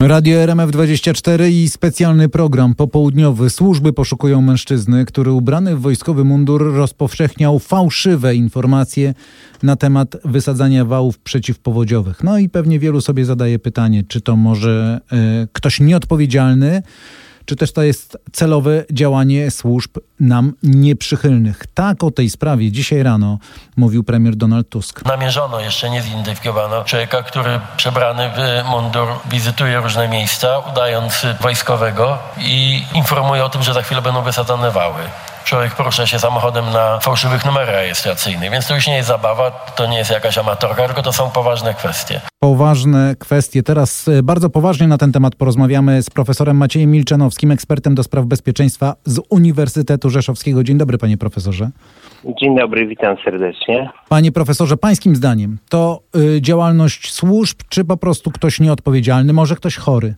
Radio RMF24 i specjalny program popołudniowy. Służby poszukują mężczyzny, który ubrany w wojskowy mundur rozpowszechniał fałszywe informacje na temat wysadzania wałów przeciwpowodziowych. No i pewnie wielu sobie zadaje pytanie, czy to może ktoś nieodpowiedzialny, czy też to jest celowe działanie służb nam nieprzychylnych. Tak o tej sprawie dzisiaj rano mówił premier Donald Tusk. Namierzono, jeszcze nie zidentyfikowano człowieka, który przebrany w mundur wizytuje różne miejsca, udając wojskowego i informuje o tym, że za chwilę będą wysadzane wały. Człowiek porusza się samochodem na fałszywych numerach rejestracyjnych, więc to już nie jest zabawa, to nie jest jakaś amatorka, tylko to są poważne kwestie. Poważne kwestie. Teraz bardzo poważnie na ten temat porozmawiamy z profesorem Maciejem Milczanowskim, ekspertem do spraw bezpieczeństwa z Uniwersytetu Rzeszowskiego. Dzień dobry, panie profesorze. Dzień dobry, witam serdecznie. Panie profesorze, pańskim zdaniem to działalność służb, czy po prostu ktoś nieodpowiedzialny, może ktoś chory?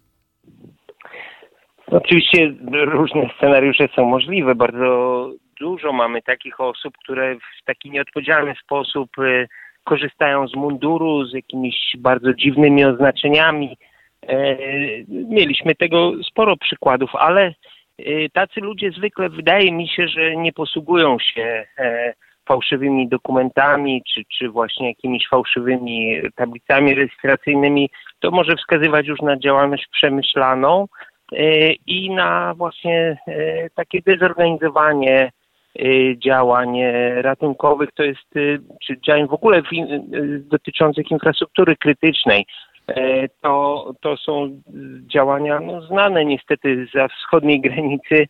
Oczywiście różne scenariusze są możliwe. Bardzo dużo mamy takich osób, które w taki nieodpowiedzialny sposób korzystają z munduru, z jakimiś bardzo dziwnymi oznaczeniami. Mieliśmy tego sporo przykładów, ale tacy ludzie zwykle, wydaje mi się, że nie posługują się fałszywymi dokumentami, czy właśnie jakimiś fałszywymi tablicami rejestracyjnymi. To może wskazywać już na działalność przemyślaną i na właśnie takie dezorganizowanie działań ratunkowych, to jest, czy działań w ogóle dotyczących infrastruktury krytycznej. To są działania znane niestety za wschodniej granicy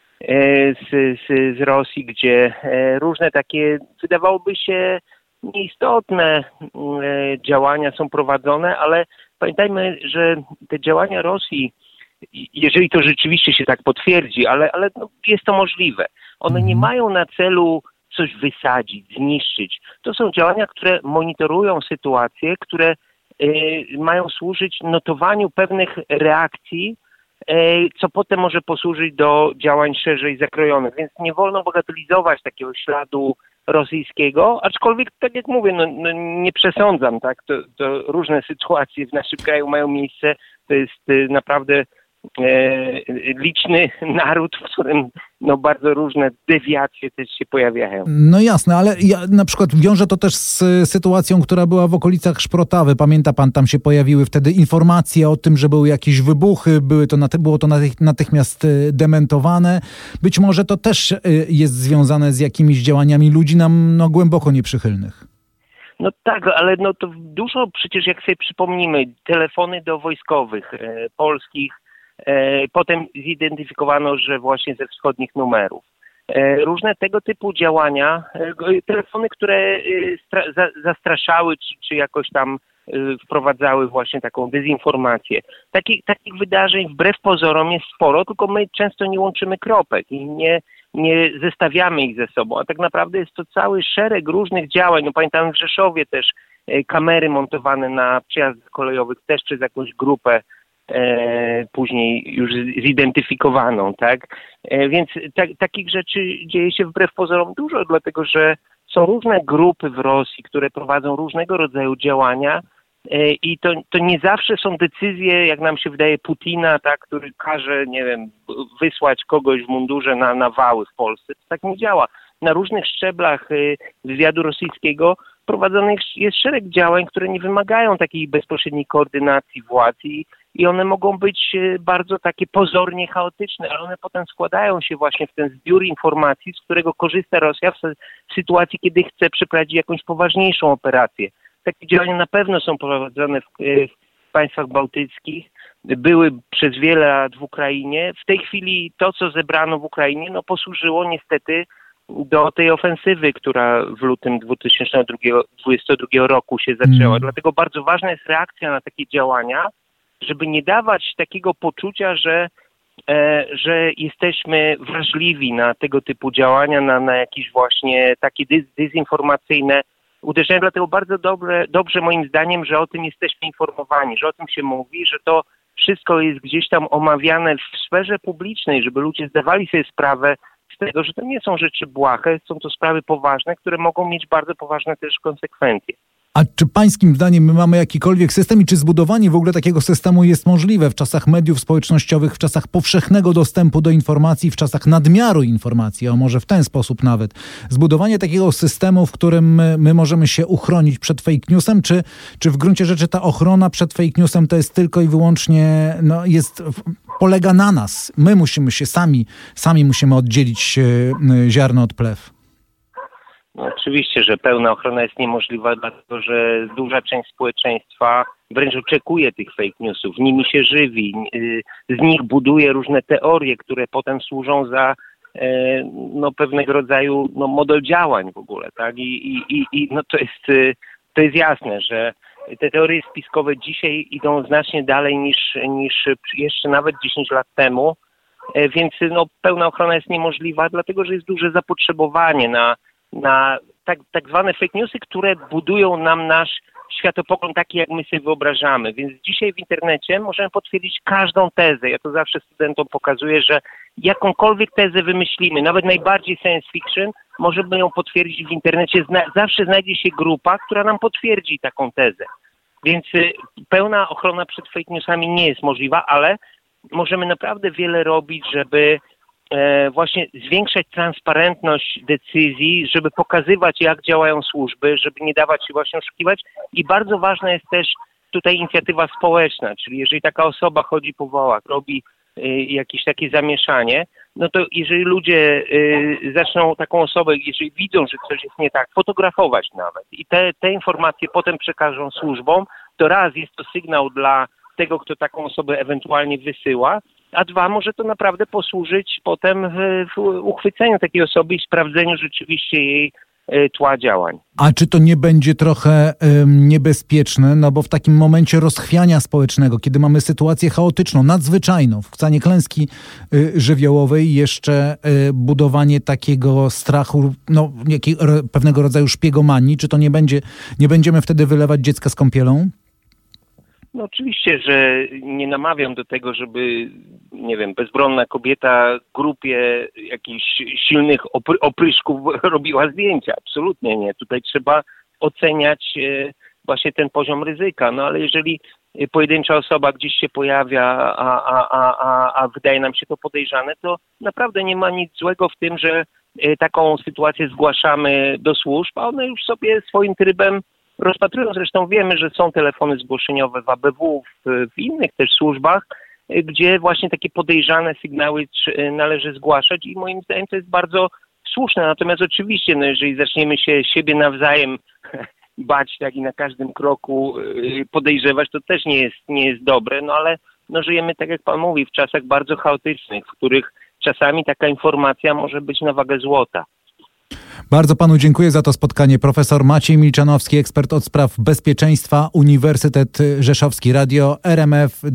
z Rosji, gdzie różne takie, wydawałoby się, nieistotne działania są prowadzone, ale pamiętajmy, że te działania Rosji, jeżeli to rzeczywiście się tak potwierdzi, ale jest to możliwe. One nie mają na celu coś wysadzić, zniszczyć. To są działania, które monitorują sytuację, które mają służyć notowaniu pewnych reakcji, co potem może posłużyć do działań szerzej zakrojonych. Więc nie wolno bagatelizować takiego śladu rosyjskiego, aczkolwiek, tak jak mówię, nie przesądzam, tak? To różne sytuacje w naszym kraju mają miejsce. To jest naprawdę liczny naród, w którym bardzo różne dewiacje też się pojawiają. No jasne, ale ja na przykład wiążę to też z sytuacją, która była w okolicach Szprotawy. Pamięta pan, tam się pojawiły wtedy informacje o tym, że były jakieś wybuchy, było to natychmiast dementowane. Być może to też jest związane z jakimiś działaniami ludzi nam głęboko nieprzychylnych. No tak, ale to dużo przecież, jak sobie przypomnimy, telefony do wojskowych polskich, potem zidentyfikowano, że właśnie ze wschodnich numerów. Różne tego typu działania, telefony, które zastraszały, czy jakoś tam wprowadzały właśnie taką dezinformację. Takich wydarzeń wbrew pozorom jest sporo, tylko my często nie łączymy kropek i nie zestawiamy ich ze sobą. A tak naprawdę jest to cały szereg różnych działań. Pamiętam w Rzeszowie też kamery montowane na przejazdach kolejowych też przez jakąś grupę później już zidentyfikowaną, tak? Więc takich rzeczy dzieje się wbrew pozorom dużo, dlatego że są różne grupy w Rosji, które prowadzą różnego rodzaju działania i to nie zawsze są decyzje, jak nam się wydaje, Putina, tak, który każe, nie wiem, wysłać kogoś w mundurze na wały w Polsce. To tak nie działa. Na różnych szczeblach wywiadu rosyjskiego prowadzonych jest szereg działań, które nie wymagają takiej bezpośredniej koordynacji władz i one mogą być bardzo takie pozornie chaotyczne, ale one potem składają się właśnie w ten zbiór informacji, z którego korzysta Rosja w sytuacji, kiedy chce przeprowadzić jakąś poważniejszą operację. Takie działania na pewno są prowadzone w państwach bałtyckich, były przez wiele lat w Ukrainie. W tej chwili to, co zebrano w Ukrainie, posłużyło niestety do tej ofensywy, która w lutym 2022 roku się zaczęła. Dlatego bardzo ważna jest reakcja na takie działania, żeby nie dawać takiego poczucia, że jesteśmy wrażliwi na tego typu działania, na jakieś właśnie takie dezinformacyjne uderzenia. Dlatego bardzo dobrze moim zdaniem, że o tym jesteśmy informowani, że o tym się mówi, że to wszystko jest gdzieś tam omawiane w sferze publicznej, żeby ludzie zdawali sobie sprawę z tego, że to nie są rzeczy błahe, są to sprawy poważne, które mogą mieć bardzo poważne też konsekwencje. A czy pańskim zdaniem my mamy jakikolwiek system i czy zbudowanie w ogóle takiego systemu jest możliwe w czasach mediów społecznościowych, w czasach powszechnego dostępu do informacji, w czasach nadmiaru informacji, a może w ten sposób nawet? Zbudowanie takiego systemu, w którym my możemy się uchronić przed fake newsem, czy w gruncie rzeczy ta ochrona przed fake newsem to jest tylko i wyłącznie, polega na nas. My musimy się sami musimy oddzielić ziarno od plew. No, oczywiście, że pełna ochrona jest niemożliwa, dlatego że duża część społeczeństwa wręcz oczekuje tych fake newsów, nimi się żywi, z nich buduje różne teorie, które potem służą za pewnego rodzaju model działań w ogóle, tak? I to jest jasne, że te teorie spiskowe dzisiaj idą znacznie dalej niż jeszcze nawet 10 lat temu, więc pełna ochrona jest niemożliwa, dlatego że jest duże zapotrzebowanie na tak zwane fake newsy, które budują nam nasz światopogląd taki, jak my sobie wyobrażamy. Więc dzisiaj w internecie możemy potwierdzić każdą tezę. Ja to zawsze studentom pokazuję, że jakąkolwiek tezę wymyślimy, nawet najbardziej science fiction, możemy ją potwierdzić w internecie. Zawsze znajdzie się grupa, która nam potwierdzi taką tezę. Więc pełna ochrona przed fake newsami nie jest możliwa, ale możemy naprawdę wiele robić, żeby właśnie zwiększać transparentność decyzji, żeby pokazywać, jak działają służby, żeby nie dawać się właśnie oszukiwać. I bardzo ważna jest też tutaj inicjatywa społeczna, czyli jeżeli taka osoba chodzi po wołach, robi jakieś takie zamieszanie, no to jeżeli ludzie zaczną taką osobę, jeżeli widzą, że coś jest nie tak, fotografować nawet i te informacje potem przekażą służbom, to raz jest to sygnał dla tego, kto taką osobę ewentualnie wysyła, a dwa, może to naprawdę posłużyć potem w uchwyceniu takiej osoby i sprawdzeniu rzeczywiście jej tła działań. A czy to nie będzie trochę niebezpieczne? No bo w takim momencie rozchwiania społecznego, kiedy mamy sytuację chaotyczną, nadzwyczajną, w stanie klęski żywiołowej, jeszcze budowanie takiego strachu, pewnego rodzaju szpiegomanii, czy to nie będziemy wtedy wylewać dziecka z kąpielą? No oczywiście, że nie namawiam do tego, żeby, bezbronna kobieta grupie jakichś silnych opryszków robiła zdjęcia. Absolutnie nie. Tutaj trzeba oceniać właśnie ten poziom ryzyka. No ale jeżeli pojedyncza osoba gdzieś się pojawia, a wydaje nam się to podejrzane, to naprawdę nie ma nic złego w tym, że taką sytuację zgłaszamy do służb, a one już sobie swoim trybem rozpatrują. Zresztą wiemy, że są telefony zgłoszeniowe w ABW, w innych też służbach, gdzie właśnie takie podejrzane sygnały należy zgłaszać i moim zdaniem to jest bardzo słuszne. Natomiast oczywiście, jeżeli zaczniemy się siebie nawzajem bać tak i na każdym kroku podejrzewać, to też nie jest dobre, ale żyjemy, tak jak pan mówi, w czasach bardzo chaotycznych, w których czasami taka informacja może być na wagę złota. Bardzo panu dziękuję za to spotkanie. Profesor Maciej Milczanowski, ekspert od spraw bezpieczeństwa, Uniwersytet Rzeszowski, Radio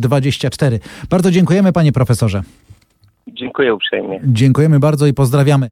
RMF24. Bardzo dziękujemy, panie profesorze. Dziękuję uprzejmie. Dziękujemy bardzo i pozdrawiamy.